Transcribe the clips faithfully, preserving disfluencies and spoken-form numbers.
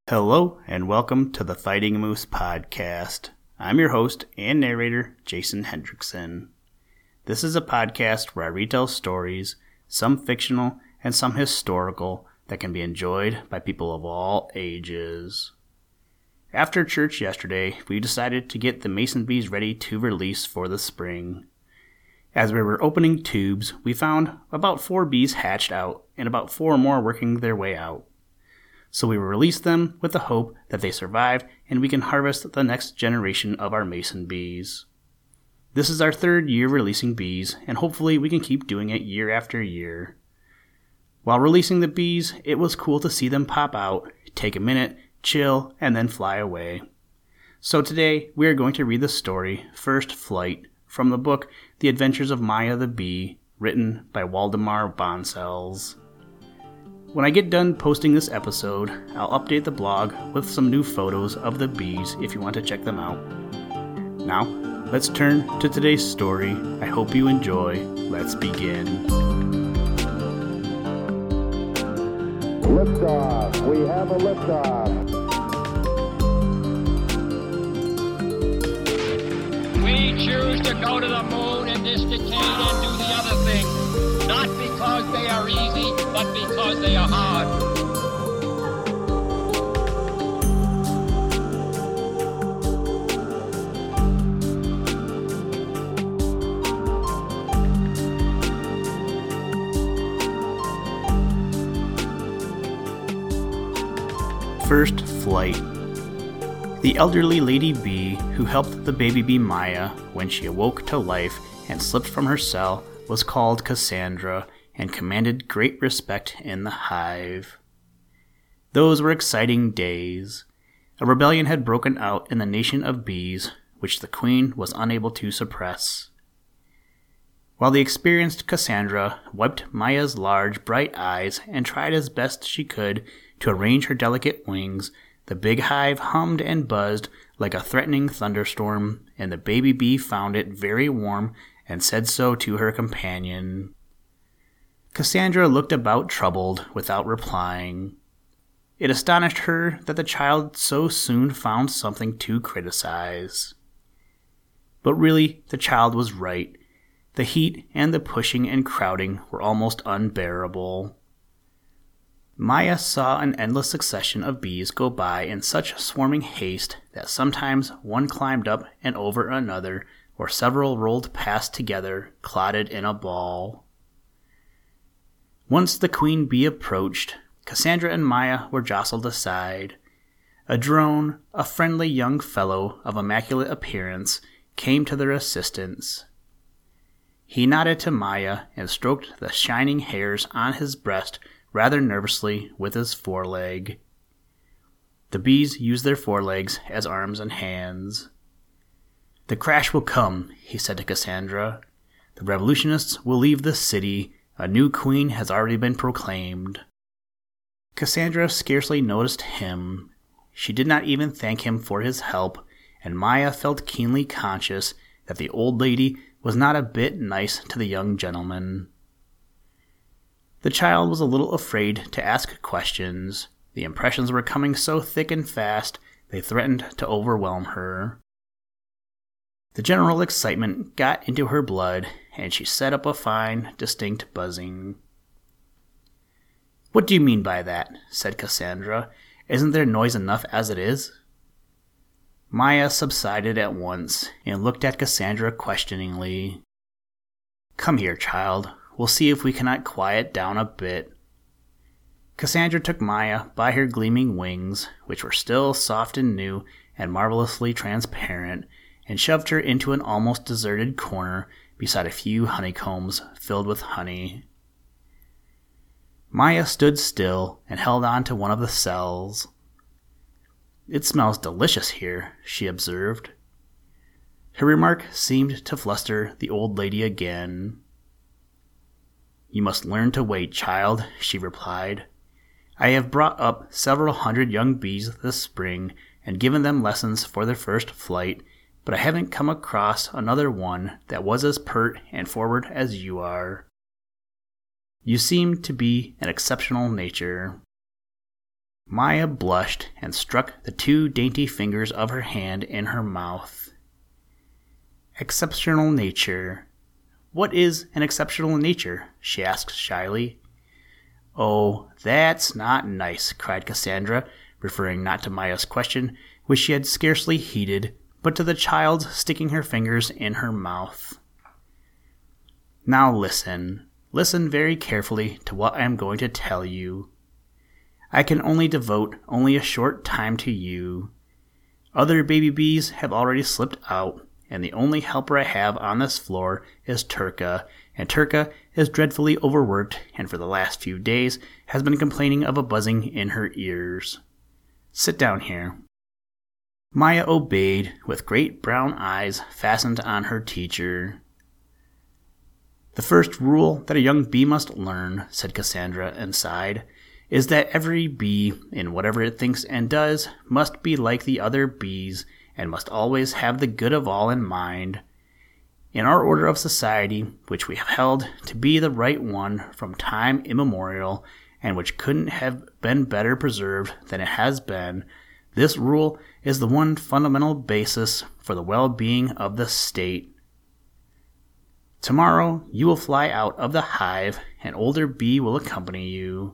Hello, and welcome to the Fighting Moose podcast. I'm your host and narrator, Jason Hendrickson. This is a podcast where I retell stories, some fictional and some historical, that can be enjoyed by people of all ages. After church yesterday, we decided to get the Mason bees ready to release for the spring. As we were opening tubes, we found about four bees hatched out and about four more working their way out. So we will release them with the hope that they survive and we can harvest the next generation of our mason bees. This is our third year releasing bees, and hopefully we can keep doing it year after year. While releasing the bees, it was cool to see them pop out, take a minute, chill, and then fly away. So today we are going to read the story, First Flight, from the book The Adventures of Maya the Bee, written by Waldemar Bonsels. When I get done posting this episode, I'll update the blog with some new photos of the bees if you want to check them out. Now, let's turn to today's story. I hope you enjoy. Let's begin. Liftoff. We have a liftoff. We choose to go to the moon in this decade and do the other thing. Not because they are easy, but because they are hard. First Flight. The elderly lady bee who helped the baby bee Maya when she awoke to life and slipped from her cell was called Cassandra and commanded great respect in the hive. Those were exciting days. A rebellion had broken out in the nation of bees, which the queen was unable to suppress. While the experienced Cassandra wiped Maya's large, bright eyes and tried as best she could to arrange her delicate wings, the big hive hummed and buzzed like a threatening thunderstorm, and the baby bee found it very warm and said so to her companion. Cassandra looked about troubled without replying. It astonished her that the child so soon found something to criticize. But really, the child was right. The heat and the pushing and crowding were almost unbearable. Maya saw an endless succession of bees go by in such swarming haste that sometimes one climbed up and over another, or several rolled past together, clotted in a ball. Once the queen bee approached, Cassandra and Maya were jostled aside. A drone, a friendly young fellow of immaculate appearance, came to their assistance. He nodded to Maya and stroked the shining hairs on his breast rather nervously with his foreleg. The bees used their forelegs as arms and hands. "The crash will come," he said to Cassandra. "The revolutionists will leave the city. A new queen has already been proclaimed." Cassandra scarcely noticed him. She did not even thank him for his help, and Maya felt keenly conscious that the old lady was not a bit nice to the young gentleman. The child was a little afraid to ask questions. The impressions were coming so thick and fast, they threatened to overwhelm her. The general excitement got into her blood, and she set up a fine, distinct buzzing. "What do you mean by that?" said Cassandra. "Isn't there noise enough as it is?" Maya subsided at once and looked at Cassandra questioningly. "Come here, child. We'll see if we cannot quiet down a bit." Cassandra took Maya by her gleaming wings, which were still soft and new and marvelously transparent, and shoved her into an almost deserted corner beside a few honeycombs filled with honey. Maya stood still and held on to one of the cells. "It smells delicious here," she observed. Her remark seemed to fluster the old lady again. "You must learn to wait, child," she replied. "I have brought up several hundred young bees this spring and given them lessons for their first flight, but I haven't come across another one that was as pert and forward as you are. You seem to be an exceptional nature." Maya blushed and struck the two dainty fingers of her hand in her mouth. Exceptional nature. What is an exceptional nature? She asked shyly. Oh, that's not nice, cried Cassandra, referring not to Maya's question, which she had scarcely heeded, but to the child's sticking her fingers in her mouth. Now listen. Listen very carefully to what I am going to tell you. I can only devote only a short time to you. Other baby bees have already slipped out, and the only helper I have on this floor is Turka, and Turka is dreadfully overworked and for the last few days has been complaining of a buzzing in her ears. Sit down here. Maya obeyed, with great brown eyes fastened on her teacher. The first rule that a young bee must learn, said Cassandra and sighed, is that every bee, in whatever it thinks and does, must be like the other bees and must always have the good of all in mind. In our order of society, which we have held to be the right one from time immemorial, and which couldn't have been better preserved than it has been, this rule is the one fundamental basis for the well-being of the state. Tomorrow you will fly out of the hive, and older bee will accompany you.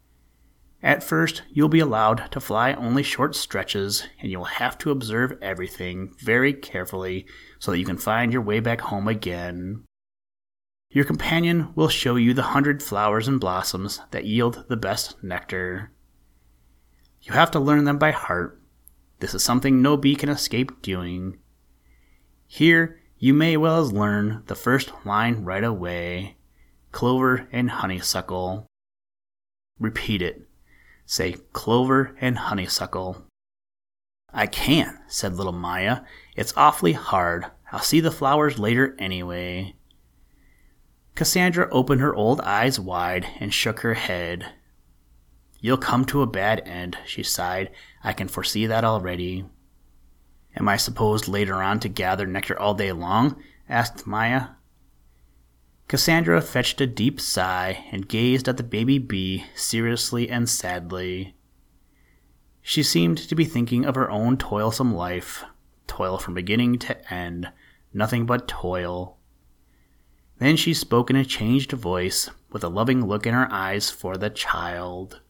At first, you'll be allowed to fly only short stretches, and you'll have to observe everything very carefully so that you can find your way back home again. Your companion will show you the hundred flowers and blossoms that yield the best nectar. You have to learn them by heart. This is something no bee can escape doing. Here, you may well as learn the first line right away. Clover and honeysuckle. Repeat it. Say clover and honeysuckle. I can't, said little Maya. It's awfully hard. I'll see the flowers later anyway. Cassandra opened her old eyes wide and shook her head. You'll come to a bad end, she sighed. I can foresee that already. Am I supposed later on to gather nectar all day long? Asked Maya. Cassandra fetched a deep sigh and gazed at the baby bee seriously and sadly. She seemed to be thinking of her own toilsome life, toil from beginning to end, nothing but toil. Then she spoke in a changed voice, with a loving look in her eyes for the child.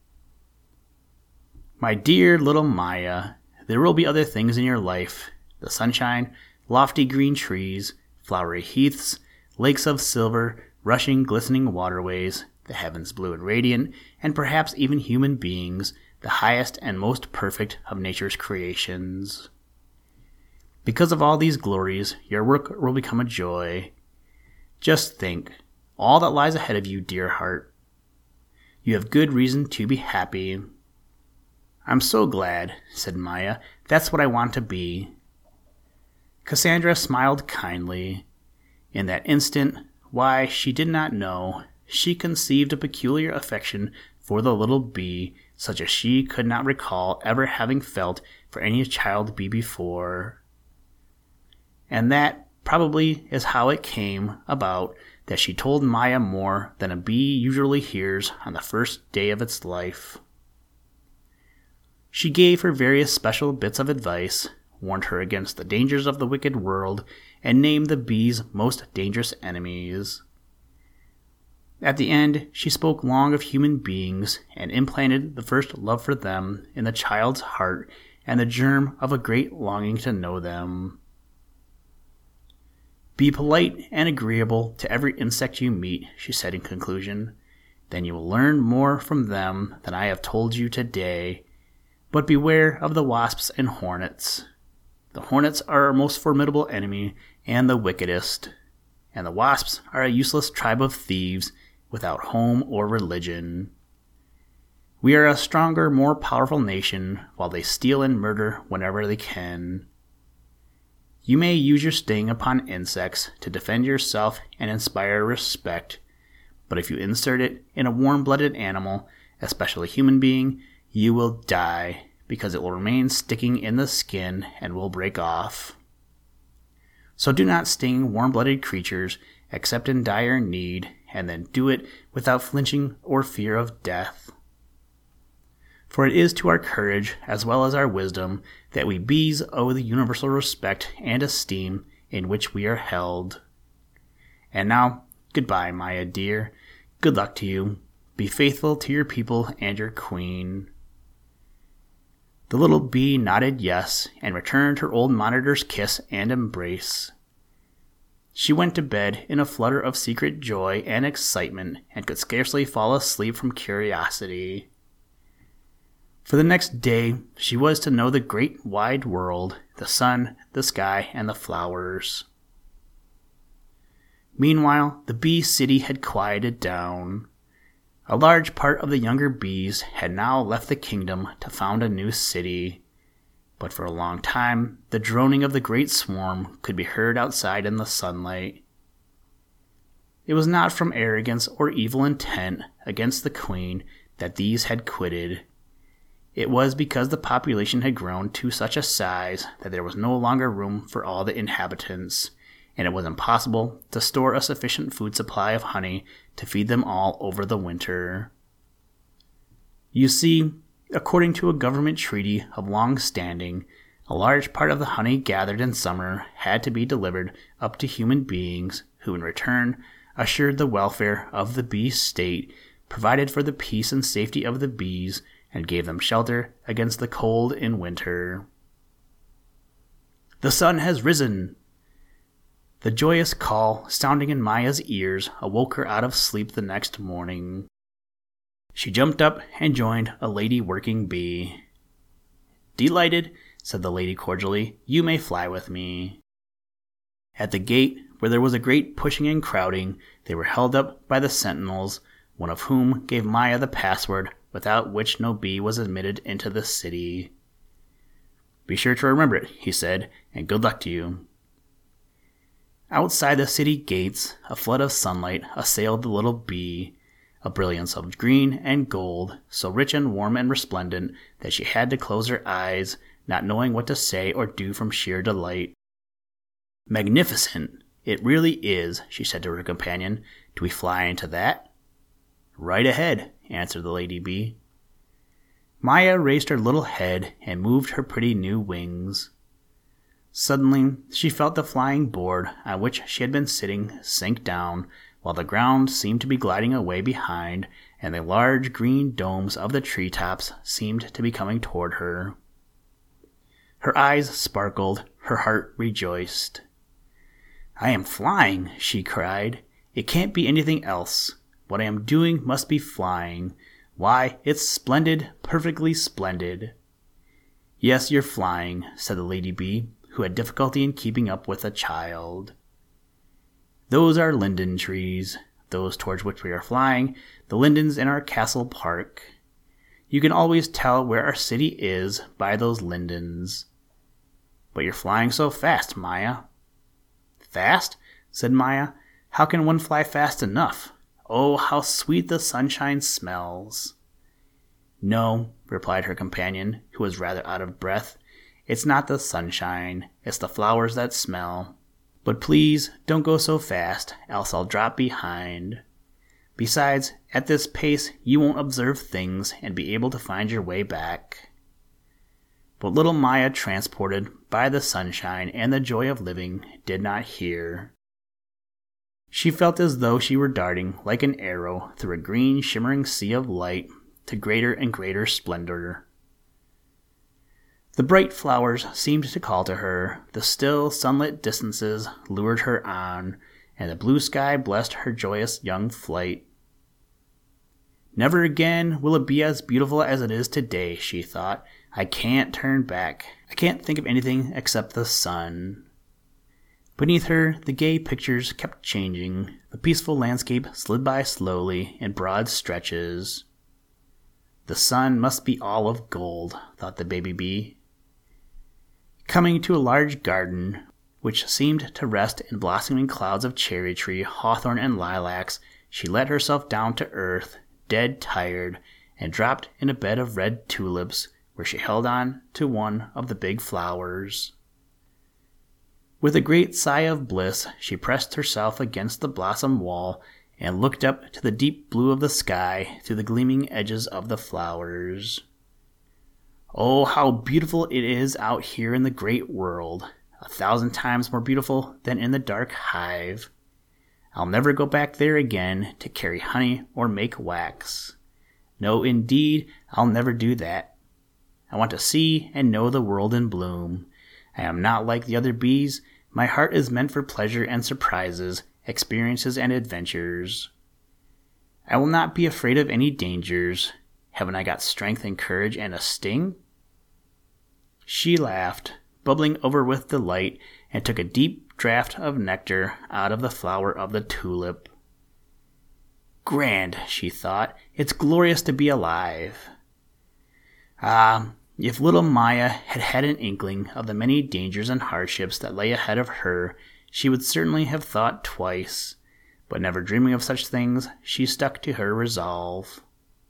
My dear little Maya, there will be other things in your life, the sunshine, lofty green trees, flowery heaths, lakes of silver, rushing, glistening waterways, the heavens blue and radiant, and perhaps even human beings, the highest and most perfect of nature's creations. Because of all these glories, your work will become a joy. Just think, all that lies ahead of you, dear heart. You have good reason to be happy. I'm so glad, said Maya. That's what I want to be. Cassandra smiled kindly. In that instant, why, she did not know, she conceived a peculiar affection for the little bee, such as she could not recall ever having felt for any child bee before. And that probably is how it came about that she told Maya more than a bee usually hears on the first day of its life. She gave her various special bits of advice, warned her against the dangers of the wicked world, and named the bee's most dangerous enemies. At the end, she spoke long of human beings and implanted the first love for them in the child's heart and the germ of a great longing to know them. Be polite and agreeable to every insect you meet, she said in conclusion. Then you will learn more from them than I have told you today. But beware of the wasps and hornets. The hornets are our most formidable enemy and the wickedest, and the wasps are a useless tribe of thieves without home or religion. We are a stronger, more powerful nation, while they steal and murder whenever they can. You may use your sting upon insects to defend yourself and inspire respect, but if you insert it in a warm-blooded animal, especially a human being, you will die, because it will remain sticking in the skin and will break off. So do not sting warm-blooded creatures except in dire need, and then do it without flinching or fear of death. For For it is to our courage, as well as our wisdom, that we bees owe the universal respect and esteem in which we are held. And now, goodbye, Maya dear. Good luck to you. Be faithful to your people and your queen. The little bee nodded yes, and returned her old monitor's kiss and embrace. She went to bed in a flutter of secret joy and excitement, and could scarcely fall asleep from curiosity. For the next day, she was to know the great wide world, the sun, the sky, and the flowers. Meanwhile, the bee city had quieted down. A large part of the younger bees had now left the kingdom to found a new city, but for a long time the droning of the great swarm could be heard outside in the sunlight. It was not from arrogance or evil intent against the queen that these had quitted. It was because the population had grown to such a size that there was no longer room for all the inhabitants, and it was impossible to store a sufficient food supply of honey to feed them all over the winter. You see, according to a government treaty of long standing, a large part of the honey gathered in summer had to be delivered up to human beings, who in return assured the welfare of the bee state, provided for the peace and safety of the bees, and gave them shelter against the cold in winter. The sun has risen! The joyous call, sounding in Maya's ears, awoke her out of sleep the next morning. She jumped up and joined a lady working bee. "Delighted," said the lady cordially. "You may fly with me." At the gate, where there was a great pushing and crowding, they were held up by the sentinels, one of whom gave Maya the password, without which no bee was admitted into the city. "Be sure to remember it," he said, "and good luck to you." Outside the city gates, a flood of sunlight assailed the little bee, a brilliance of green and gold, so rich and warm and resplendent that she had to close her eyes, not knowing what to say or do from sheer delight. "Magnificent! It really is," she said to her companion. "Do we fly into that?" "Right ahead," answered the lady bee. Maya raised her little head and moved her pretty new wings. Suddenly, she felt the flying board on which she had been sitting sink down, while the ground seemed to be gliding away behind, and the large green domes of the treetops seemed to be coming toward her. Her eyes sparkled, her heart rejoiced. "I am flying," she cried. "It can't be anything else. What I am doing must be flying. Why, it's splendid, perfectly splendid." "Yes, you're flying," said the lady bee, who had difficulty in keeping up with a child. "Those are linden trees, those towards which we are flying, the lindens in our castle park. You can always tell where our city is by those lindens. But you're flying so fast, Maya." "Fast?" said Maya. "How can one fly fast enough? Oh, how sweet the sunshine smells." "No," replied her companion, who was rather out of breath. "It's not the sunshine, it's the flowers that smell. But please don't go so fast, else I'll drop behind. Besides, at this pace you won't observe things and be able to find your way back." But little Maya, transported by the sunshine and the joy of living, did not hear. She felt as though she were darting like an arrow through a green shimmering sea of light to greater and greater splendor. The bright flowers seemed to call to her, the still sunlit distances lured her on, and the blue sky blessed her joyous young flight. "Never again will it be as beautiful as it is today," she thought. "I can't turn back. I can't think of anything except the sun." Beneath her, the gay pictures kept changing. The peaceful landscape slid by slowly in broad stretches. The sun must be all of gold, thought the baby bee. Coming to a large garden, which seemed to rest in blossoming clouds of cherry tree, hawthorn, and lilacs, she let herself down to earth, dead tired, and dropped in a bed of red tulips, where she held on to one of the big flowers. With a great sigh of bliss, she pressed herself against the blossom wall and looked up to the deep blue of the sky through the gleaming edges of the flowers. Oh, how beautiful it is out here in the great world. A thousand times more beautiful than in the dark hive. I'll never go back there again to carry honey or make wax. No, indeed, I'll never do that. I want to see and know the world in bloom. I am not like the other bees. My heart is meant for pleasure and surprises, experiences and adventures. I will not be afraid of any dangers. Haven't I got strength and courage and a sting? She laughed, bubbling over with delight, and took a deep draught of nectar out of the flower of the tulip. Grand, she thought. It's glorious to be alive. Ah, if little Maya had had an inkling of the many dangers and hardships that lay ahead of her, she would certainly have thought twice. But never dreaming of such things, she stuck to her resolve.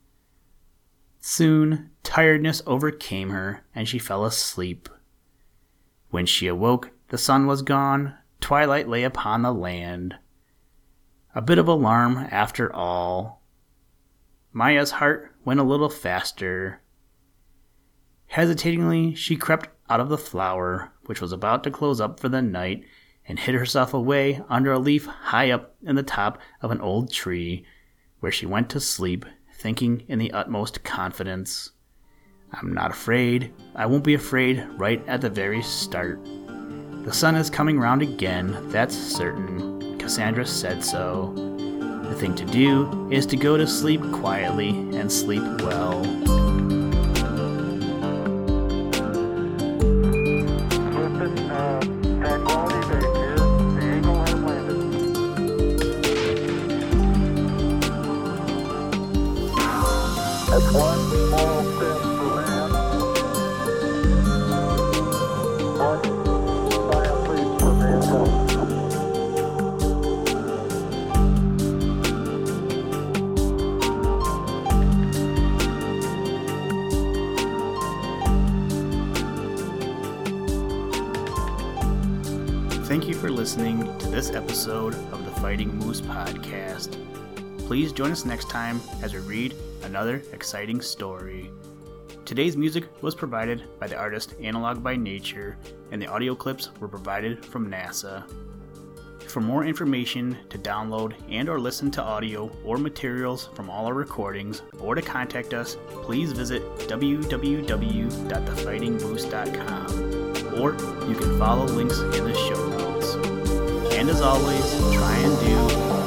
Soon, tiredness overcame her, and she fell asleep. When she awoke, the sun was gone, twilight lay upon the land. A bit of alarm after all. Maya's heart went a little faster. Hesitatingly, she crept out of the flower, which was about to close up for the night, and hid herself away under a leaf high up in the top of an old tree, where she went to sleep, thinking in the utmost confidence. I'm not afraid. I won't be afraid right at the very start. The sun is coming round again, that's certain. Cassandra said so. The thing to do is to go to sleep quietly and sleep well. That's one small step for man, one giant leap for mankind. Thank you for listening to this episode of the Fighting Moose Podcast. Please join us next time as we read another exciting story. Today's music was provided by the artist Analog by Nature, and the audio clips were provided from NASA. For more information to download and or listen to audio or materials from all our recordings, or to contact us, please visit w w w dot the fighting moose dot com, or you can follow links in the show notes. And as always, try and do